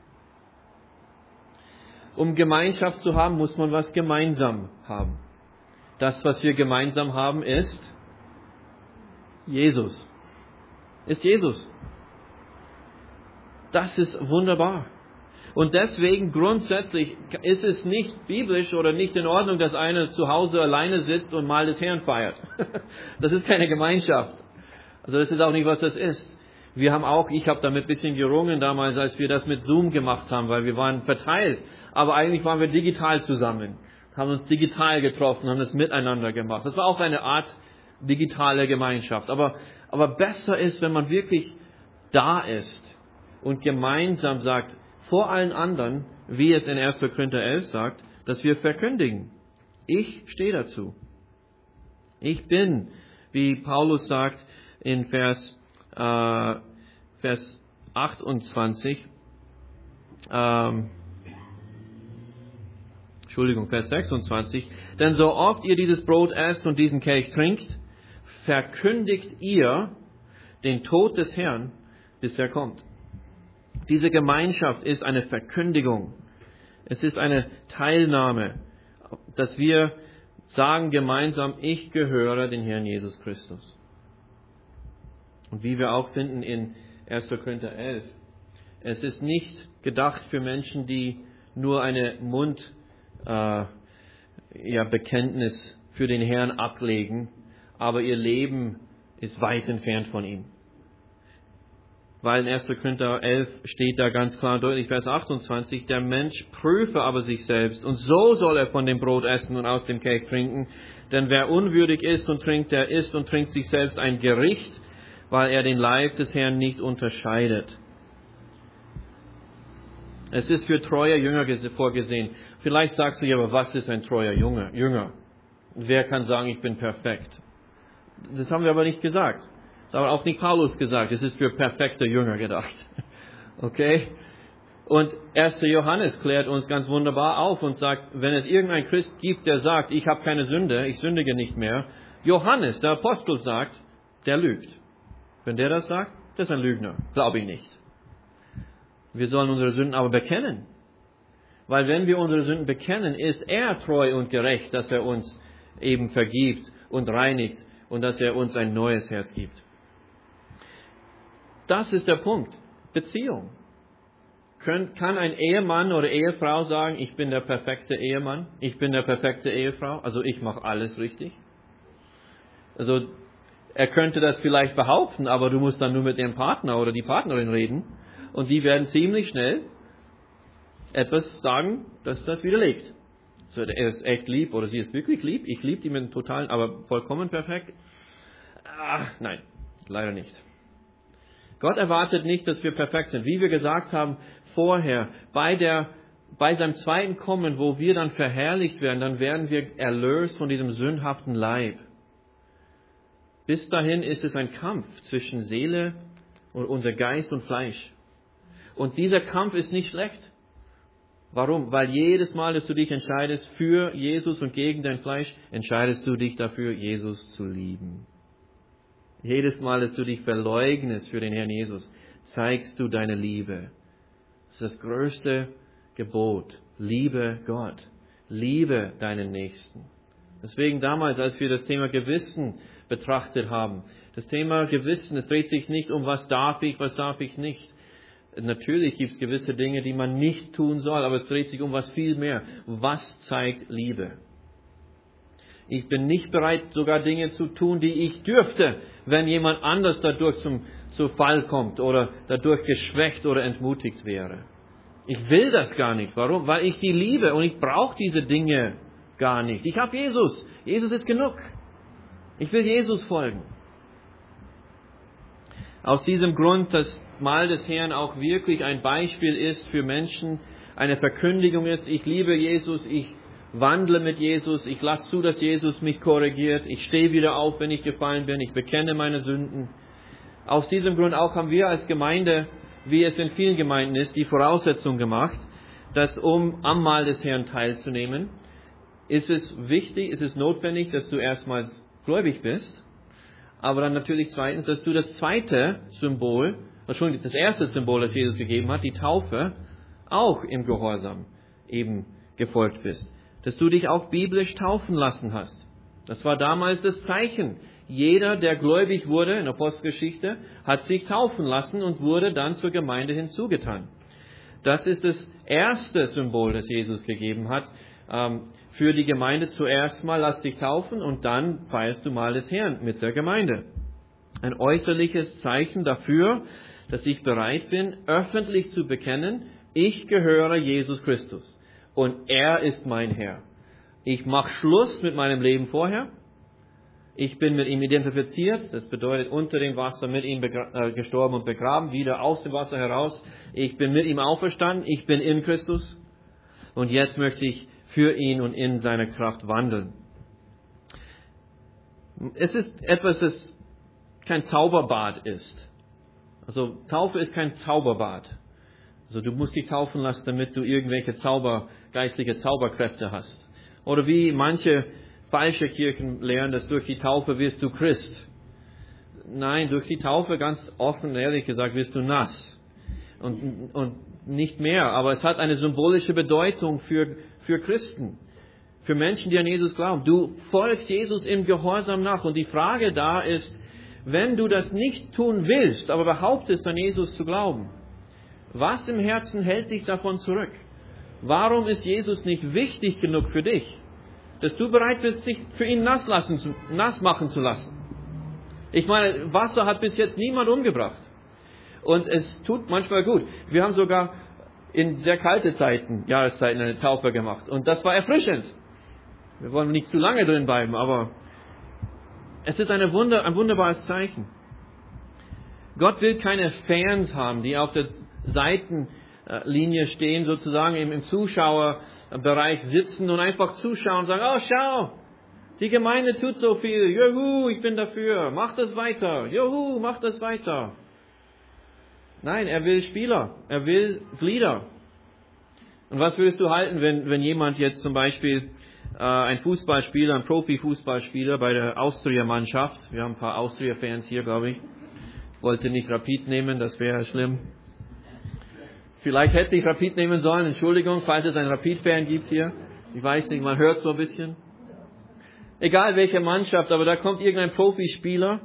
Um Gemeinschaft zu haben, muss man was gemeinsam haben. Das, was wir gemeinsam haben, ist Jesus. Ist Jesus. Das ist wunderbar. Und deswegen grundsätzlich ist es nicht biblisch oder nicht in Ordnung, dass einer zu Hause alleine sitzt und mal des Herrn feiert. Das ist keine Gemeinschaft. Also das ist auch nicht, was das ist. Wir haben auch, ich habe damit ein bisschen gerungen damals, als wir das mit Zoom gemacht haben, weil wir waren verteilt. Aber eigentlich waren wir digital zusammen, haben uns digital getroffen, haben das miteinander gemacht. Das war auch eine Art digitale Gemeinschaft. Aber, aber besser ist, wenn man wirklich da ist und gemeinsam sagt, vor allen anderen, wie es in erster Korinther elf sagt, dass wir verkündigen. Ich stehe dazu. Ich bin, wie Paulus sagt in Vers, äh, Vers achtundzwanzig, ähm, Entschuldigung, Vers sechsundzwanzig, denn so oft ihr dieses Brot esst und diesen Kelch trinkt, verkündigt ihr den Tod des Herrn, bis er kommt. Diese Gemeinschaft ist eine Verkündigung. Es ist eine Teilnahme, dass wir sagen gemeinsam, ich gehöre dem Herrn Jesus Christus. Und wie wir auch finden in erster Korinther elf, es ist nicht gedacht für Menschen, die nur eine Mund, äh, ja, Bekenntnis für den Herrn ablegen, aber ihr Leben ist weit entfernt von ihm. Weil in erster Korinther elf steht da ganz klar und deutlich, Vers achtundzwanzig, der Mensch prüfe aber sich selbst und so soll er von dem Brot essen und aus dem Kelch trinken. Denn wer unwürdig isst und trinkt, der isst und trinkt sich selbst ein Gericht, weil er den Leib des Herrn nicht unterscheidet. Es ist für treue Jünger vorgesehen. Vielleicht sagst du ja, aber was ist ein treuer Jünger? Jünger? wer kann sagen, ich bin perfekt? Das haben wir aber nicht gesagt. Das hat aber auch nicht Paulus gesagt. Es ist für perfekte Jünger gedacht. Okay? Und erster Johannes klärt uns ganz wunderbar auf und sagt, wenn es irgendein Christ gibt, der sagt, ich habe keine Sünde, ich sündige nicht mehr. Johannes, der Apostel, sagt, der lügt. Wenn der das sagt, das ist ein Lügner. Glaube ich nicht. Wir sollen unsere Sünden aber bekennen. Weil wenn wir unsere Sünden bekennen, ist er treu und gerecht, dass er uns eben vergibt und reinigt und dass er uns ein neues Herz gibt. Das ist der Punkt. Beziehung. Kann ein Ehemann oder Ehefrau sagen, ich bin der perfekte Ehemann, ich bin der perfekte Ehefrau, also ich mache alles richtig? Also er könnte das vielleicht behaupten, aber du musst dann nur mit dem Partner oder die Partnerin reden und die werden ziemlich schnell etwas sagen, das das widerlegt. So, er ist echt lieb oder sie ist wirklich lieb, ich liebe die mit dem totalen, aber vollkommen perfekt. Ah, nein, leider nicht. Gott erwartet nicht, dass wir perfekt sind. Wie wir gesagt haben vorher, bei der, bei seinem zweiten Kommen, wo wir dann verherrlicht werden, dann werden wir erlöst von diesem sündhaften Leib. Bis dahin ist es ein Kampf zwischen Seele und unser Geist und Fleisch. Und dieser Kampf ist nicht schlecht. Warum? Weil jedes Mal, dass du dich entscheidest für Jesus und gegen dein Fleisch, entscheidest du dich dafür, Jesus zu lieben. Jedes Mal, dass du dich verleugnest für den Herrn Jesus, zeigst du deine Liebe. Das ist das größte Gebot. Liebe Gott. Liebe deinen Nächsten. Deswegen damals, als wir das Thema Gewissen betrachtet haben, das Thema Gewissen, es dreht sich nicht um, was darf ich, was darf ich nicht. Natürlich gibt es gewisse Dinge, die man nicht tun soll, aber es dreht sich um was viel mehr. Was zeigt Liebe? Ich bin nicht bereit, sogar Dinge zu tun, die ich dürfte, wenn jemand anders dadurch zum, zu Fall kommt oder dadurch geschwächt oder entmutigt wäre. Ich will das gar nicht. Warum? Weil ich die liebe und ich brauche diese Dinge gar nicht. Ich habe Jesus. Jesus ist genug. Ich will Jesus folgen. Aus diesem Grund, dass Mahl des Herrn auch wirklich ein Beispiel ist für Menschen, eine Verkündigung ist, ich liebe Jesus, ich wandle mit Jesus, ich lasse zu, dass Jesus mich korrigiert, ich stehe wieder auf, wenn ich gefallen bin, ich bekenne meine Sünden. Aus diesem Grund auch haben wir als Gemeinde, wie es in vielen Gemeinden ist, die Voraussetzung gemacht, dass um am Mahl des Herrn teilzunehmen, ist es wichtig, ist es notwendig, dass du erstmals gläubig bist, aber dann natürlich zweitens, dass du das zweite Symbol, Entschuldigung, das erste Symbol, das Jesus gegeben hat, die Taufe, auch im Gehorsam eben gefolgt bist. Dass du dich auch biblisch taufen lassen hast. Das war damals das Zeichen. Jeder, der gläubig wurde in der Apostelgeschichte, hat sich taufen lassen und wurde dann zur Gemeinde hinzugetan. Das ist das erste Symbol, das Jesus gegeben hat. Für die Gemeinde zuerst mal, lass dich taufen und dann feierst du Mahl des Herrn mit der Gemeinde. Ein äußerliches Zeichen dafür, dass ich bereit bin, öffentlich zu bekennen, ich gehöre Jesus Christus. Und er ist mein Herr. Ich mache Schluss mit meinem Leben vorher. Ich bin mit ihm identifiziert. Das bedeutet unter dem Wasser mit ihm begra- äh, gestorben und begraben. Wieder aus dem Wasser heraus. Ich bin mit ihm auferstanden. Ich bin in Christus. Und jetzt möchte ich für ihn und in seiner Kraft wandeln. Es ist etwas, das kein Zauberbad ist. Also Taufe ist kein Zauberbad. Also du musst dich taufen lassen, damit du irgendwelche Zauber, geistliche Zauberkräfte hast. Oder wie manche falsche Kirchen lehren, dass durch die Taufe wirst du Christ. Nein, durch die Taufe, ganz offen und ehrlich gesagt, wirst du nass. Und, und nicht mehr. Aber es hat eine symbolische Bedeutung für, für Christen. Für Menschen, die an Jesus glauben. Du folgst Jesus im Gehorsam nach. Und die Frage da ist, wenn du das nicht tun willst, aber behauptest, an Jesus zu glauben, was im Herzen hält dich davon zurück? Warum ist Jesus nicht wichtig genug für dich, dass du bereit bist, dich für ihn nass, lassen, nass machen zu lassen? Ich meine, Wasser hat bis jetzt niemand umgebracht. Und es tut manchmal gut. Wir haben sogar in sehr kalte Zeiten, Jahreszeiten, eine Taufe gemacht. Und das war erfrischend. Wir wollen nicht zu lange drin bleiben, aber es ist eine Wunder, ein wunderbares Zeichen. Gott will keine Fans haben, die auf der Seitenlinie stehen, sozusagen im, im Zuschauerbereich sitzen und einfach zuschauen und sagen, oh, schau, Die Gemeinde tut so viel. Juhu, ich bin dafür. Mach das weiter. Juhu, mach das weiter. Nein, er will Spieler. Er will Glieder. Und was würdest du halten, wenn, wenn jemand jetzt zum Beispiel äh, ein Fußballspieler, ein Profi-Fußballspieler bei der Austria-Mannschaft, wir haben ein paar Austria-Fans hier, glaube ich, wollte nicht Rapid nehmen, das wäre schlimm. Vielleicht hätte ich Rapid nehmen sollen, Entschuldigung, falls es einen Rapid-Fan gibt hier. Ich weiß nicht, man hört so ein bisschen. Egal welche Mannschaft, aber da kommt irgendein Profispieler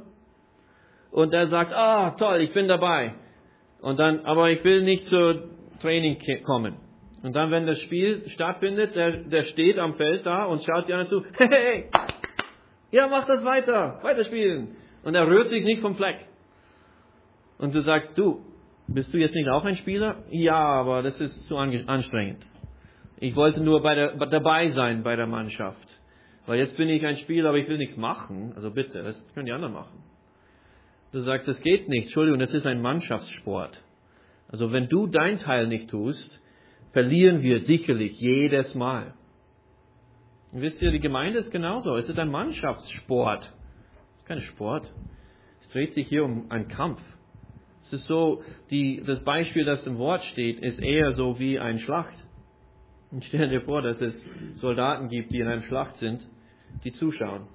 und der sagt, ah, toll, ich bin dabei. Und dann, aber ich will nicht zur Training kommen. Und dann, wenn das Spiel stattfindet, der, der steht am Feld da und schaut die anderen zu. Hey, hey, ja, mach das weiter, weiterspielen. Und er rührt sich nicht vom Fleck. Und du sagst, du, bist du jetzt nicht auch ein Spieler? Ja, aber das ist zu anstrengend. Ich wollte nur bei der, dabei sein bei der Mannschaft. Weil jetzt bin ich ein Spieler, aber ich will nichts machen. Also bitte, das können die anderen machen. Du sagst, das geht nicht. Entschuldigung, das ist ein Mannschaftssport. Also wenn du dein Teil nicht tust, verlieren wir sicherlich jedes Mal. Und wisst ihr, die Gemeinde ist genauso. Es ist ein Mannschaftssport. Es ist kein Sport. Es dreht sich hier um einen Kampf. Es ist so, die, das Beispiel, das im Wort steht, ist eher so wie eine Schlacht. Und stell dir vor, dass es Soldaten gibt, die in einer Schlacht sind, die zuschauen.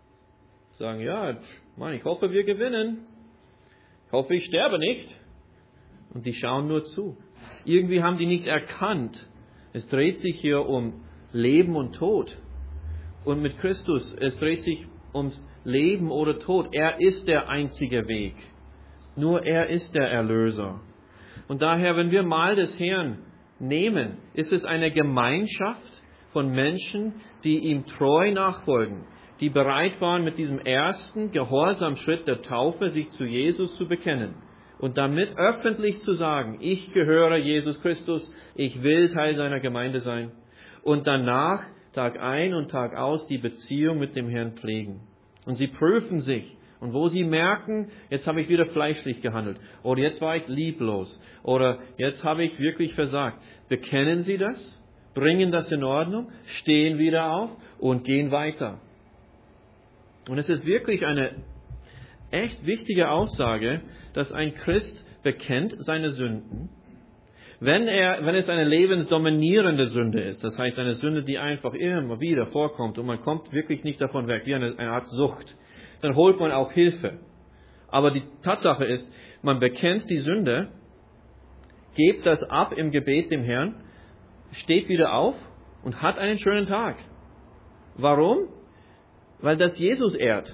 Sagen, ja, Mann, ich hoffe, wir gewinnen. Ich hoffe, ich sterbe nicht. Und die schauen nur zu. Irgendwie haben die nicht erkannt, es dreht sich hier um Leben und Tod. Und mit Christus, es dreht sich ums Leben oder Tod. Er ist der einzige Weg. Nur er ist der Erlöser. Und daher, wenn wir Mahl des Herrn nehmen, ist es eine Gemeinschaft von Menschen, die ihm treu nachfolgen, die bereit waren, mit diesem ersten Gehorsamschritt der Taufe sich zu Jesus zu bekennen. Und damit öffentlich zu sagen, ich gehöre Jesus Christus, ich will Teil seiner Gemeinde sein. Und danach, Tag ein und Tag aus, die Beziehung mit dem Herrn pflegen. Und sie prüfen sich. Und wo sie merken, jetzt habe ich wieder fleischlich gehandelt. Oder jetzt war ich lieblos. Oder jetzt habe ich wirklich versagt. Bekennen sie das, bringen das in Ordnung, stehen wieder auf und gehen weiter. Und es ist wirklich eine echt wichtige Aussage, dass ein Christ bekennt seine Sünden. Wenn er, wenn es eine lebensdominierende Sünde ist, das heißt eine Sünde, die einfach immer wieder vorkommt und man kommt wirklich nicht davon weg, wie eine, eine Art Sucht, dann holt man auch Hilfe. Aber die Tatsache ist, man bekennt die Sünde, gibt das ab im Gebet dem Herrn, steht wieder auf und hat einen schönen Tag. Warum? Weil das Jesus ehrt.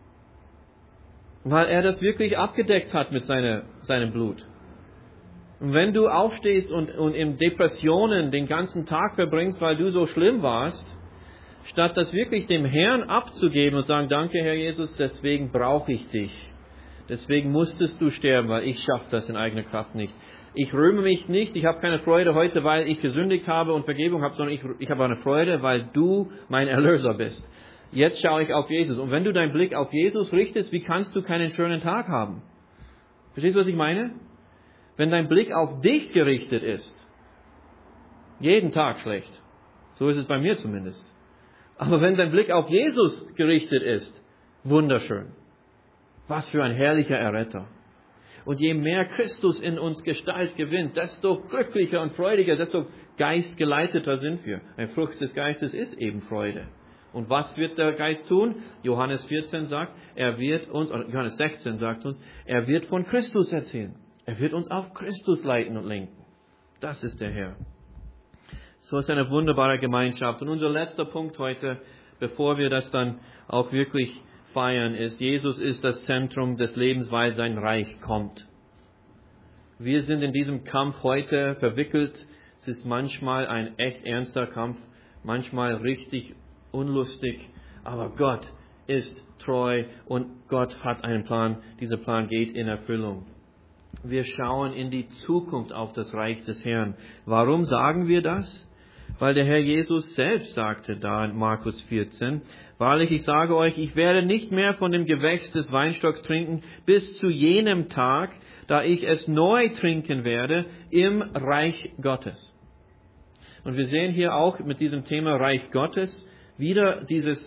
Weil er das wirklich abgedeckt hat mit seine, seinem Blut. Und wenn du aufstehst und, und in Depressionen den ganzen Tag verbringst, weil du so schlimm warst, statt das wirklich dem Herrn abzugeben und sagen, danke Herr Jesus, deswegen brauche ich dich. Deswegen musstest du sterben, weil ich schaffe das in eigener Kraft nicht. Ich rühme mich nicht, ich habe keine Freude heute, weil ich gesündigt habe und Vergebung habe, sondern ich, ich habe eine Freude, weil du mein Erlöser bist. Jetzt schaue ich auf Jesus. Und wenn du deinen Blick auf Jesus richtest, wie kannst du keinen schönen Tag haben? Verstehst du, was ich meine? Wenn dein Blick auf dich gerichtet ist, jeden Tag schlecht. So ist es bei mir zumindest. Aber wenn dein Blick auf Jesus gerichtet ist, wunderschön. Was für ein herrlicher Erretter. Und je mehr Christus in uns Gestalt gewinnt, desto glücklicher und freudiger, desto geistgeleiteter sind wir. Eine Frucht des Geistes ist eben Freude. Und was wird der Geist tun? Johannes vierzehn sagt, er wird uns, oder Johannes sechzehn sagt uns, er wird von Christus erzählen. Er wird uns auf Christus leiten und lenken. Das ist der Herr. So ist eine wunderbare Gemeinschaft. Und unser letzter Punkt heute, bevor wir das dann auch wirklich feiern, ist, Jesus ist das Zentrum des Lebens, weil sein Reich kommt. Wir sind in diesem Kampf heute verwickelt. Es ist manchmal ein echt ernster Kampf, manchmal richtig unlustig, aber Gott ist treu und Gott hat einen Plan. Dieser Plan geht in Erfüllung. Wir schauen in die Zukunft auf das Reich des Herrn. Warum sagen wir das? Weil der Herr Jesus selbst sagte da in Markus vierzehn, wahrlich, ich sage euch, ich werde nicht mehr von dem Gewächs des Weinstocks trinken, bis zu jenem Tag, da ich es neu trinken werde im Reich Gottes. Und wir sehen hier auch mit diesem Thema Reich Gottes wieder dieses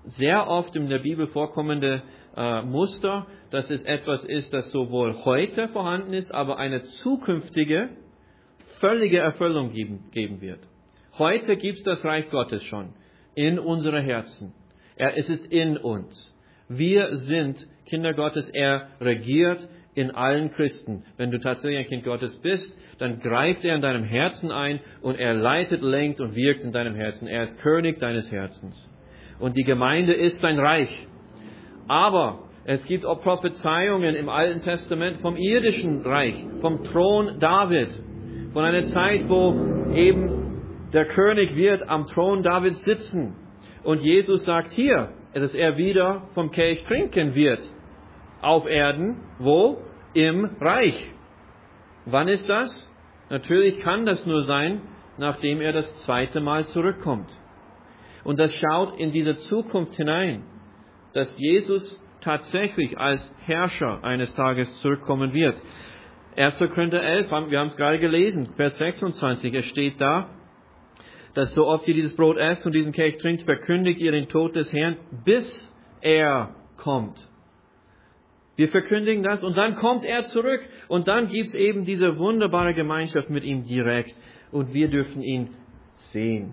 sehr oft in der Bibel vorkommende äh, Muster, dass es etwas ist, das sowohl heute vorhanden ist, aber eine zukünftige, völlige Erfüllung geben, geben wird. Heute gibt es das Reich Gottes schon in unsere Herzen. Er, es ist in uns. Wir sind Kinder Gottes. Er regiert in allen Christen. Wenn du tatsächlich ein Kind Gottes bist, dann greift er in deinem Herzen ein und er leitet, lenkt und wirkt in deinem Herzen. Er ist König deines Herzens. Und die Gemeinde ist sein Reich. Aber es gibt auch Prophezeiungen im Alten Testament vom irdischen Reich, vom Thron David, von einer Zeit, wo eben der König wird am Thron Davids sitzen. Und Jesus sagt hier, dass er wieder vom Kelch trinken wird. Auf Erden, wo? Im Reich. Wann ist das? Natürlich kann das nur sein, nachdem er das zweite Mal zurückkommt. Und das schaut in diese Zukunft hinein, dass Jesus tatsächlich als Herrscher eines Tages zurückkommen wird. erster Korinther elf, wir haben es gerade gelesen, Vers sechsundzwanzig, es steht da, dass so oft ihr dieses Brot esst und diesen Kelch trinkt, verkündigt ihr den Tod des Herrn, bis er kommt. Wir verkündigen das und dann kommt er zurück und dann gibt es eben diese wunderbare Gemeinschaft mit ihm direkt und wir dürfen ihn sehen.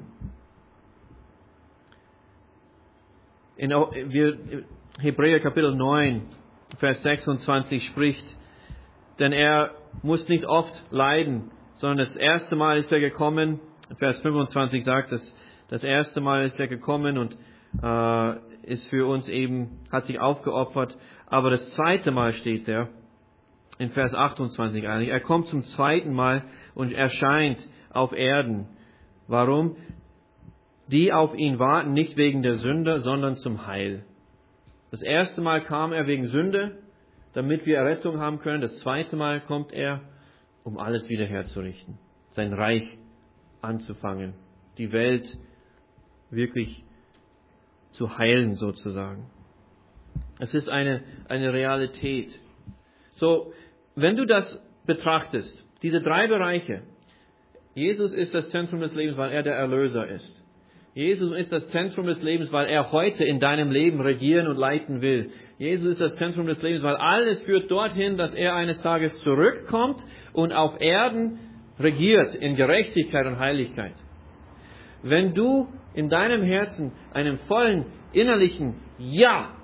In wir, Hebräer Kapitel neun, Vers sechsundzwanzig spricht, denn er muss nicht oft leiden, sondern das erste Mal ist er gekommen. Vers fünfundzwanzig sagt, dass das erste Mal ist er gekommen und äh, ist für uns eben, hat sich aufgeopfert. Aber das zweite Mal steht er in Vers achtundzwanzig eigentlich. Er kommt zum zweiten Mal und erscheint auf Erden. Warum? Die auf ihn warten, nicht wegen der Sünde, sondern zum Heil. Das erste Mal kam er wegen Sünde, damit wir Errettung haben können. Das zweite Mal kommt er, um alles wieder herzurichten. Sein Reich anzufangen. Die Welt wirklich zu heilen sozusagen. Es ist eine, eine Realität. So, wenn du das betrachtest, diese drei Bereiche. Jesus ist das Zentrum des Lebens, weil er der Erlöser ist. Jesus ist das Zentrum des Lebens, weil er heute in deinem Leben regieren und leiten will. Jesus ist das Zentrum des Lebens, weil alles führt dorthin, dass er eines Tages zurückkommt und auf Erden regiert in Gerechtigkeit und Heiligkeit. Wenn du in deinem Herzen einen vollen innerlichen Ja,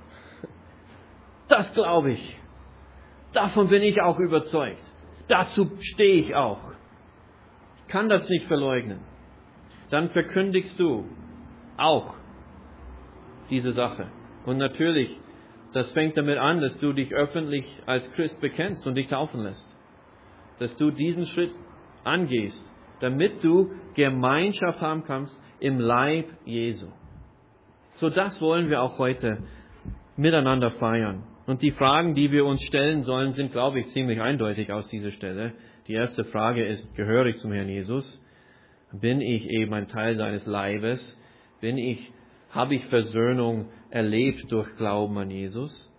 das glaube ich, davon bin ich auch überzeugt, dazu stehe ich auch, ich kann das nicht verleugnen, dann verkündigst du auch diese Sache. Und natürlich, das fängt damit an, dass du dich öffentlich als Christ bekennst und dich taufen lässt. Dass du diesen Schritt angehst, damit du Gemeinschaft haben kannst im Leib Jesu. So das wollen wir auch heute miteinander feiern. Und die Fragen, die wir uns stellen sollen, sind, glaube ich, ziemlich eindeutig aus dieser Stelle. Die erste Frage ist, gehöre ich zum Herrn Jesus? Bin ich eben ein Teil seines Leibes? Bin ich, habe ich Versöhnung erlebt durch Glauben an Jesus?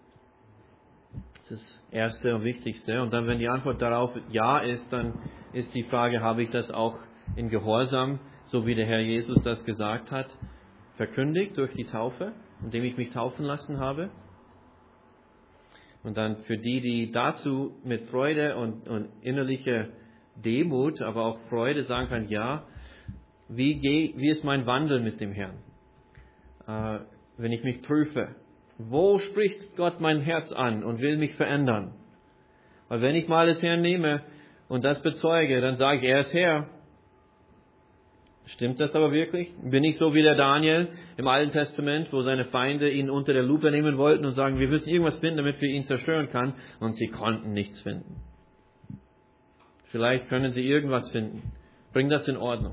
Das ist das Erste und Wichtigste. Und dann, wenn die Antwort darauf Ja ist, dann ist die Frage, habe ich das auch in Gehorsam, so wie der Herr Jesus das gesagt hat, verkündigt durch die Taufe, indem ich mich taufen lassen habe? Und dann für die, die dazu mit Freude und, und innerlicher Demut, aber auch Freude sagen können, ja, wie, geh, wie ist mein Wandel mit dem Herrn? Äh, wenn ich mich prüfe, wo spricht Gott mein Herz an und will mich verändern? Weil wenn ich mal das Herrn nehme und das bezeuge, dann sage ich, er ist Herr. Stimmt das aber wirklich? Bin ich so wie der Daniel im Alten Testament, wo seine Feinde ihn unter der Lupe nehmen wollten und sagen, wir müssen irgendwas finden, damit wir ihn zerstören können, und sie konnten nichts finden. Vielleicht können sie irgendwas finden. Bring das in Ordnung.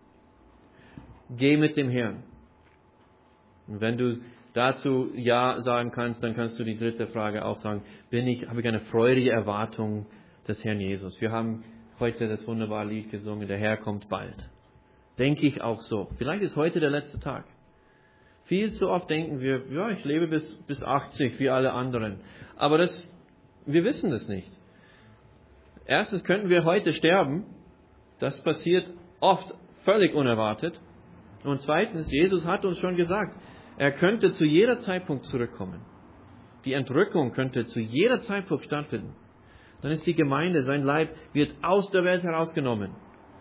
Geh mit dem Herrn. Und wenn du dazu Ja sagen kannst, dann kannst du die dritte Frage auch sagen, bin ich, habe ich eine freudige Erwartung des Herrn Jesus? Wir haben heute das wunderbare Lied gesungen, der Herr kommt bald. Denke ich auch so. Vielleicht ist heute der letzte Tag. Viel zu oft denken wir, ja, ich lebe bis, bis achtzig, wie alle anderen. Aber das, wir wissen das nicht. Erstens könnten wir heute sterben. Das passiert oft völlig unerwartet. Und zweitens, Jesus hat uns schon gesagt, Er könnte zu jeder Zeitpunkt zurückkommen. Die Entrückung könnte zu jeder Zeitpunkt stattfinden. Dann ist die Gemeinde, sein Leib, wird aus der Welt herausgenommen.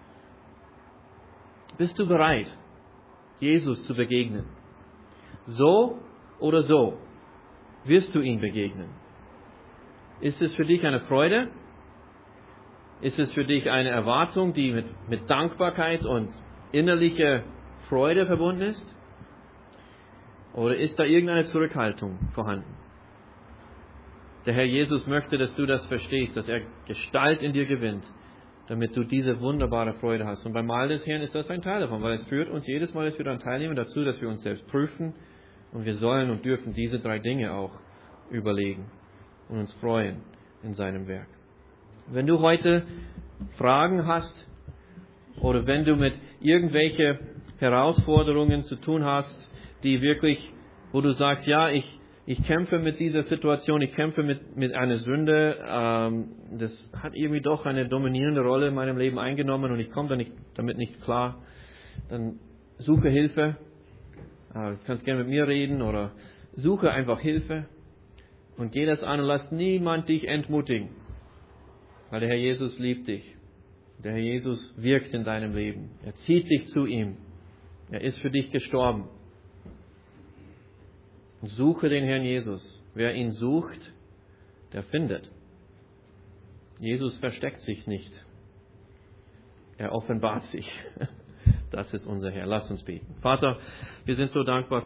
Bist du bereit, Jesus zu begegnen? So oder so wirst du ihm begegnen. Ist es für dich eine Freude? Ist es für dich eine Erwartung, die mit, mit Dankbarkeit und innerlicher Freude verbunden ist? Oder ist da irgendeine Zurückhaltung vorhanden? Der Herr Jesus möchte, dass du das verstehst, dass er Gestalt in dir gewinnt, damit du diese wunderbare Freude hast. Und beim Mahl des Herrn ist das ein Teil davon, weil es führt uns jedes Mal, dass wir daran teilnehmen, dazu, dass wir uns selbst prüfen und wir sollen und dürfen diese drei Dinge auch überlegen und uns freuen in seinem Werk. Wenn du heute Fragen hast oder wenn du mit irgendwelche Herausforderungen zu tun hast, die wirklich, wo du sagst, ja, ich, ich kämpfe mit dieser Situation, ich kämpfe mit, mit einer Sünde, ähm, das hat irgendwie doch eine dominierende Rolle in meinem Leben eingenommen und ich komme da nicht, damit nicht klar, dann suche Hilfe. Äh, du kannst gerne mit mir reden oder suche einfach Hilfe und geh das an und lass niemand dich entmutigen. Weil der Herr Jesus liebt dich. Der Herr Jesus wirkt in deinem Leben. Er zieht dich zu ihm. Er ist für dich gestorben. Suche den Herrn Jesus. Wer ihn sucht, der findet. Jesus versteckt sich nicht. Er offenbart sich. Das ist unser Herr. Lass uns beten. Vater, wir sind so dankbar.